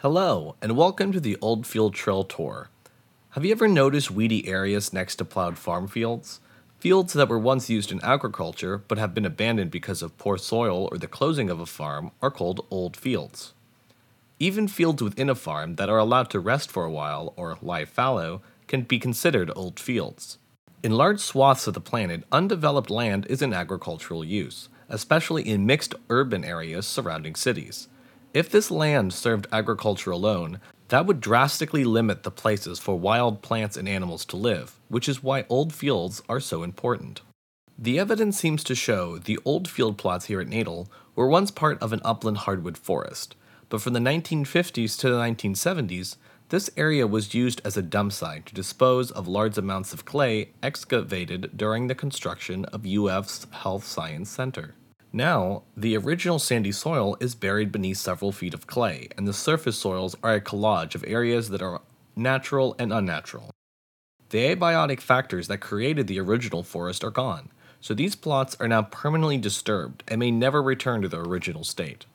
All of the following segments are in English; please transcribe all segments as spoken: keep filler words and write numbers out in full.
Hello, and welcome to the Old Field Trail Tour. Have you ever noticed weedy areas next to plowed farm fields? Fields that were once used in agriculture but have been abandoned because of poor soil or the closing of a farm are called old fields. Even fields within a farm that are allowed to rest for a while or lie fallow can be considered old fields. In large swaths of the planet, undeveloped land is in agricultural use, especially in mixed urban areas surrounding cities. If this land served agriculture alone, that would drastically limit the places for wild plants and animals to live, which is why old fields are so important. The evidence seems to show the old field plots here at Natal were once part of an upland hardwood forest, but from the nineteen fifties to the nineteen seventies, this area was used as a dump site to dispose of large amounts of clay excavated during the construction of U F's Health Science Center. Now, the original sandy soil is buried beneath several feet of clay, and the surface soils are a collage of areas that are natural and unnatural. The abiotic factors that created the original forest are gone, so these plots are now permanently disturbed and may never return to their original state.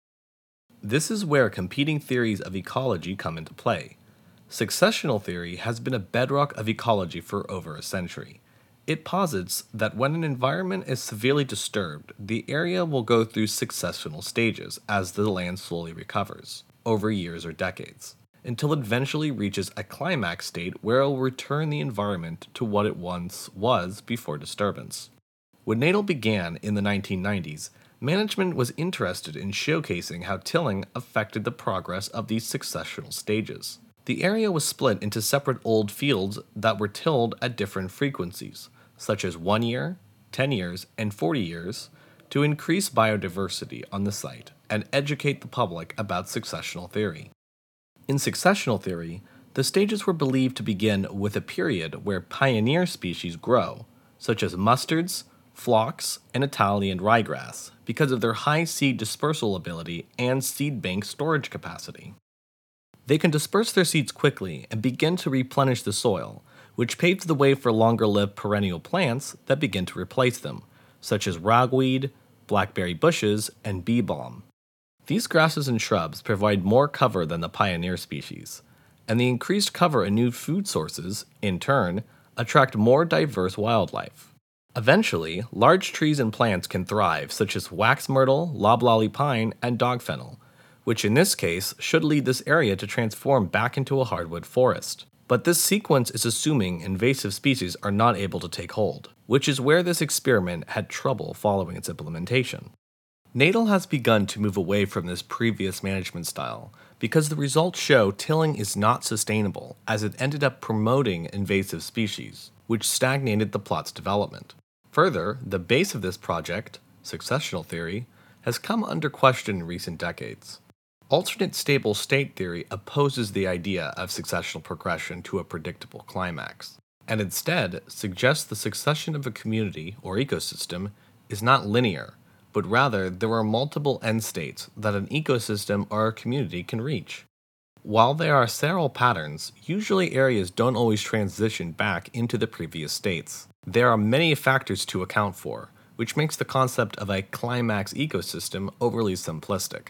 This is where competing theories of ecology come into play. Successional theory has been a bedrock of ecology for over a century. It posits that when an environment is severely disturbed, the area will go through successional stages as the land slowly recovers, over years or decades, until it eventually reaches a climax state where it will return the environment to what it once was before disturbance. When Natal began in the nineteen nineties, management was interested in showcasing how tilling affected the progress of these successional stages. The area was split into separate old fields that were tilled at different frequencies, such as one year, ten years, and forty years, to increase biodiversity on the site and educate the public about successional theory. In successional theory, the stages were believed to begin with a period where pioneer species grow, such as mustards, phlox, and Italian ryegrass, because of their high seed dispersal ability and seed bank storage capacity. They can disperse their seeds quickly and begin to replenish the soil, which paves the way for longer-lived perennial plants that begin to replace them, such as ragweed, blackberry bushes, and bee balm. These grasses and shrubs provide more cover than the pioneer species, and the increased cover and new food sources, in turn, attract more diverse wildlife. Eventually, large trees and plants can thrive, such as wax myrtle, loblolly pine, and dog fennel, which in this case should lead this area to transform back into a hardwood forest. But this sequence is assuming invasive species are not able to take hold, which is where this experiment had trouble following its implementation. Natal has begun to move away from this previous management style because the results show tilling is not sustainable, as it ended up promoting invasive species, which stagnated the plot's development. Further, the base of this project, successional theory, has come under question in recent decades. Alternate stable state theory opposes the idea of successional progression to a predictable climax, and instead suggests the succession of a community or ecosystem is not linear, but rather there are multiple end states that an ecosystem or a community can reach. While there are several patterns, usually areas don't always transition back into the previous states. There are many factors to account for, which makes the concept of a climax ecosystem overly simplistic.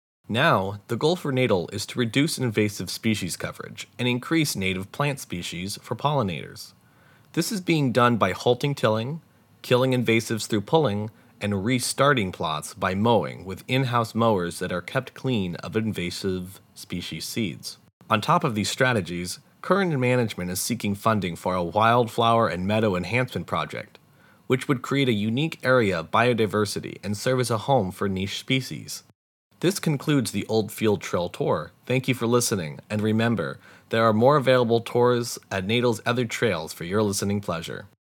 Now, the goal for Natal is to reduce invasive species coverage and increase native plant species for pollinators. This is being done by halting tilling, killing invasives through pulling, and restarting plots by mowing with in-house mowers that are kept clean of invasive species seeds. On top of these strategies, current management is seeking funding for a wildflower and meadow enhancement project, which would create a unique area of biodiversity and serve as a home for niche species. This concludes the Old Field Trail Tour. Thank you for listening, and remember, there are more available tours at Natal's other trails for your listening pleasure.